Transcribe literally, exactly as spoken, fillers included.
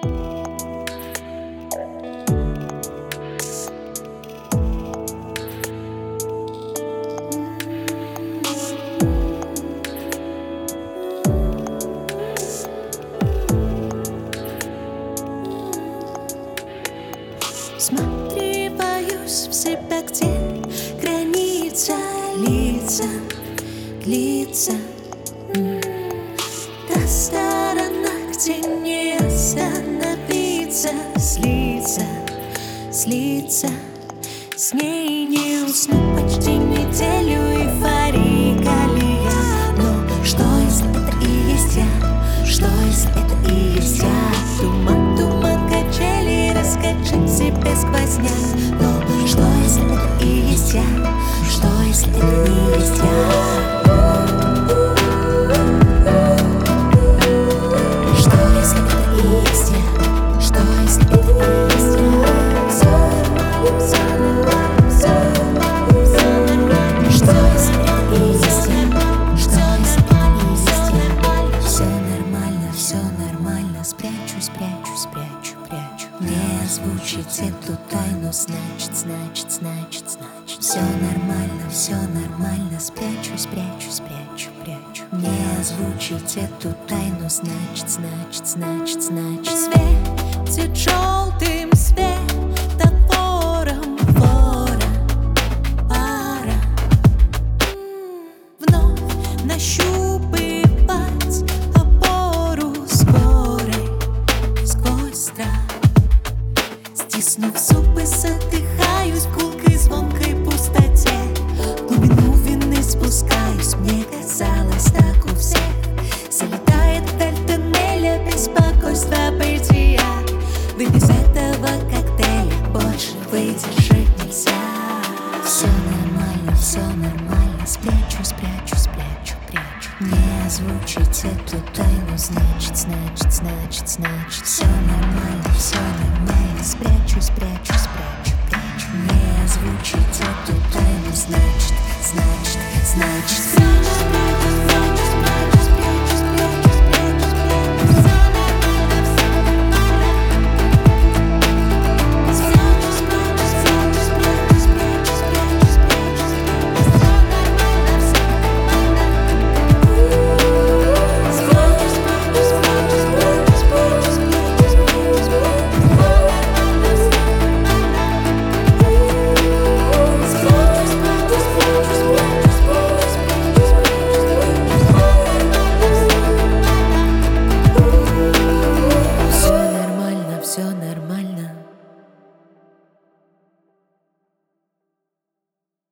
Всматриваюсь в себя, где граница лица, длится. Та сторона, где не остановиться, слиться, слиться. С ней не усну почти неделю, эйфория, колея. Но что если это и есть я? Что если это и есть я? Туман, туман, качели, раскачать себя сквозняк. Но что если это и есть я? Что если это и есть я? Спрячу, спрячу, спрячу, прячу. Не озвучить эту тайну, значит, значит, значит, значит. Все нормально, все нормально. Спрячу, спрячу, спрячу, прячу. Не озвучить эту тайну, значит, значит, значит, значит. Светит желтым светофором фора, пара. Вновь нащупывать опору скорой сквозь страх. Стиснув зубы, задыхаюсь в гулкой звонкой пустоте. В глубину вины спускаюсь, мне казалось так у всех. Залетает вдаль тоннеля беспокойство бытия. Ведь без этого коктейля больше выдержать нельзя. Все нормально, все нормально. Спрячу, спрячу, спрячу, прячу. Не озвучить эту тайну, значит, значит, значит, значит. Все нормально, все нормально. Спрячу, спрячу, спрячу, прячу. Не озвучить эту тайну, значит, значит, значит, значит.